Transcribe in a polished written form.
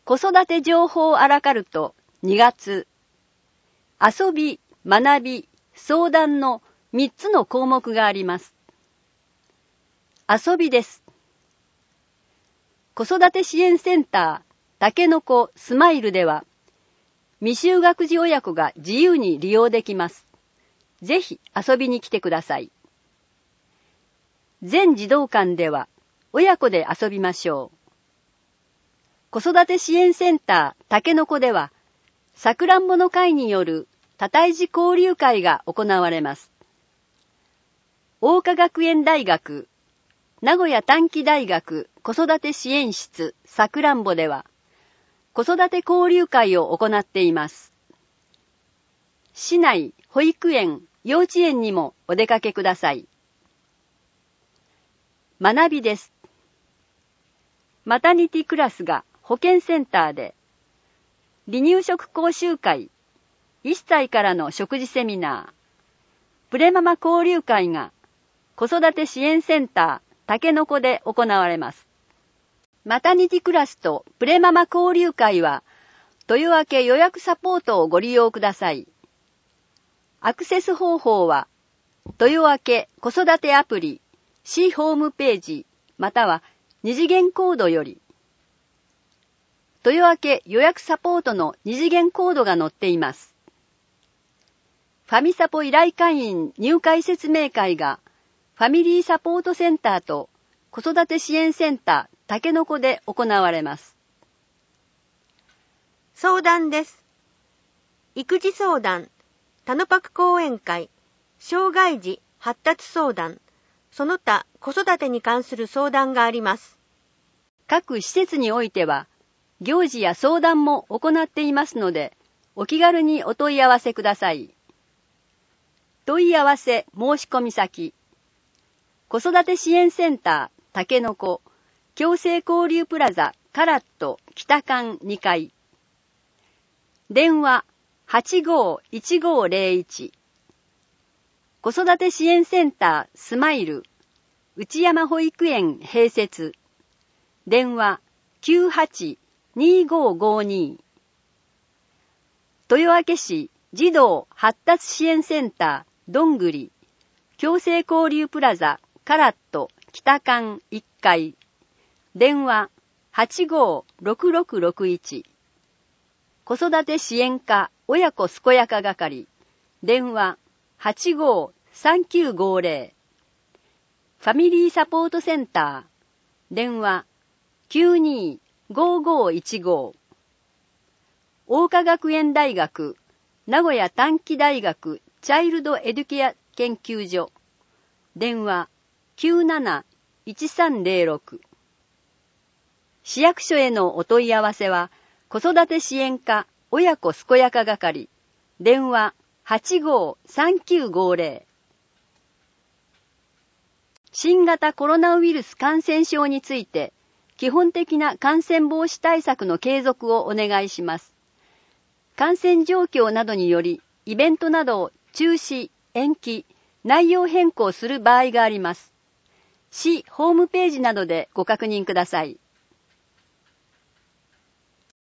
子育て情報アラカルト2月、遊び、学び、相談の3つの項目があります。遊びです。子育て支援センター、たけのこスマイルでは、未就学児親子が自由に利用できます。ぜひ遊びに来てください。全児童館では、親子で遊びましょう。子育て支援センターたけのこでは、さくらんぼの会による多胎児交流会が行われます。桜花学園大学、名古屋短期大学子育て支援室さくらんぼでは、子育て交流会を行っています。市内、保育園、幼稚園にもお出かけください。学びです。マタニティクラスが保健センターで、離乳食講習会、1歳からの食事セミナー、プレママ交流会が子育て支援センターたけのこで行われます。マタニティクラスとプレママ交流会は、豊明予約サポートをご利用ください。アクセス方法は、豊明子育てアプリ、市ホームページ、または二次元コードより、豊明予約サポートの二次元コードが載っています。ファミサポ依頼会員入会説明会が、ファミリーサポートセンターと子育て支援センターたけのこで行われます。 相談です。育児相談、たのぱく講演会、障害児発達相談、その他子育てに関する相談があります。 各施設においては、行事や相談も行っていますので、お気軽にお問い合わせください。問い合わせ申し込み先、子育て支援センターたけのこ共生交流プラザカラット北館2階、電話851501、子育て支援センタースマイル内山保育園併設、電話982552、豊明市児童発達支援センターどんぐり共生交流プラザカラット北館1階、電話856661、子育て支援課親子健やか係、電話853950、ファミリーサポートセンター、電話925515、桜花学園大学名古屋短期大学チャイルドエデュケア研究所、電話971306、市役所へのお問い合わせは子育て支援課親子健やか係、電話853950。新型コロナウイルス感染症について、基本的な感染防止対策の継続をお願いします。感染状況などにより、イベントなどを中止、延期、内容変更する場合があります。市ホームページなどでご確認ください。